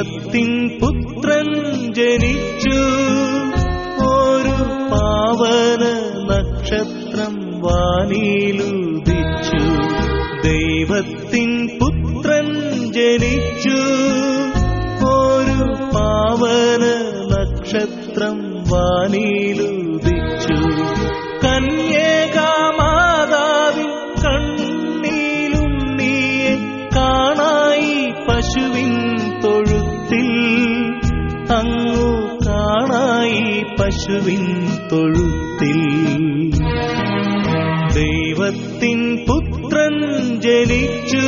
ദൈവത്തിൻ പുത്രൻ ജനിച്ചു, ഒരു പാവന നക്ഷത്രം വാനിലുദിച്ചു. ദൈവത്തിൻ പുത്രൻ ജനിച്ചു, ഒരു പാവന നക്ഷത്രം വാനിലുദിച്ചു. കന്യകാമാതാവിൻ കണ്ണീലുണ്ണിയെ കാണായി പശുവിൻ തൊഴുത്തിൽ, അങ്ങു കാണായി പശുവിൻ തൊഴുത്തിൽ. ദൈവത്തിൻ പുത്രൻ ജനിച്ചു.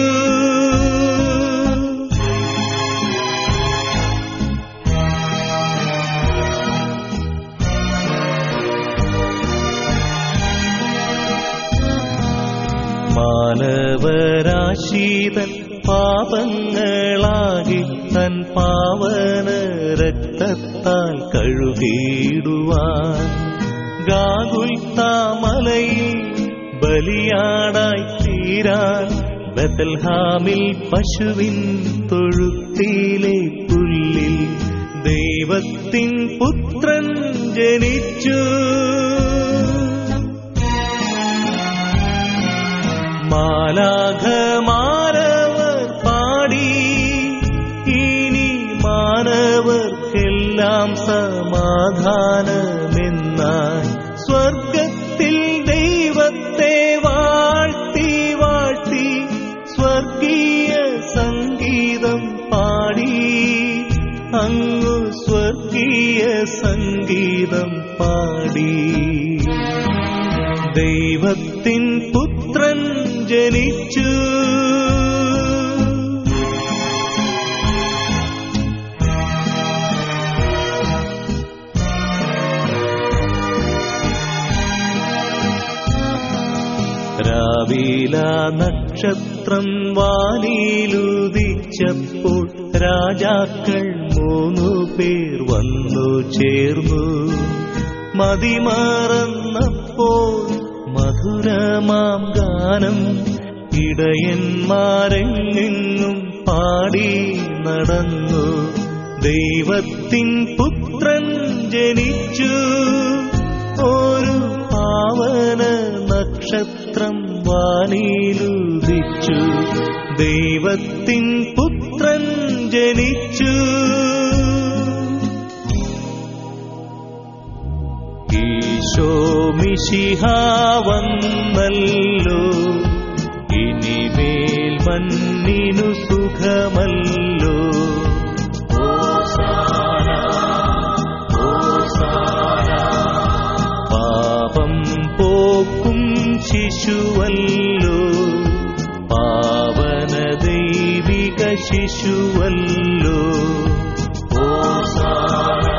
മാനവരാശീതൻ പാപങ്ങളാകി തൻ പാവന രക്തത്താൽ കഴുകിയിടുവാൻ ഗാഗുൽത്താമലയിൽ ബലിയാടായി തീരാൻ ബെത്ലഹേമിൽ പശുവിൻ തൊഴുത്തിലെ പുല്ലിൽ ദൈവത്തിൻ പുത്രൻ ജനിച്ചു. മാലാഖമാരവർ പാടി, ഇനി മാനവർക്കെല്ലാം സമാധാനമെന്നായി സ്വർഗത്തിൽ ദൈവത്തെ വാഴ്ത്തി വാഴ്ത്തി സ്വർഗീയ സംഗീതം പാടി, അങ്ങു സ്വർഗീയ സംഗീതം പാടി. ദൈവത്തിൻ പുത്രൻ ജനിച്ചു. രാവില നക്ഷത്രം വാനിലുദിച്ചപ്പോൾ രാജാക്കൾ 3 പേർ വന്നു ചേർന്നു. മതിമറന്നപ്പോൾ മധുരമാം ഗാനം ഇടയന്മാരെങ്ങും പാടി നടന്നു. ദൈവത്തിൻ പുത്രൻ ജനിച്ചു, ഒരു പാവന നക്ഷത്രം വാനിലുദിച്ചു. ദൈവത്തിൻ പുത്രൻ ജനിച്ചു. ഈശോ മിശിഹാ വന്നല്ലോ, ഇനിമേൽ മണ്ണിനു സുഖമല്ലോ. ഹോസാന ഹോസാന, പാപം പോക്കും ശിശുവല്ലോ, പാവന ദൈവിക ശിശുവല്ലോ. ഹോസാന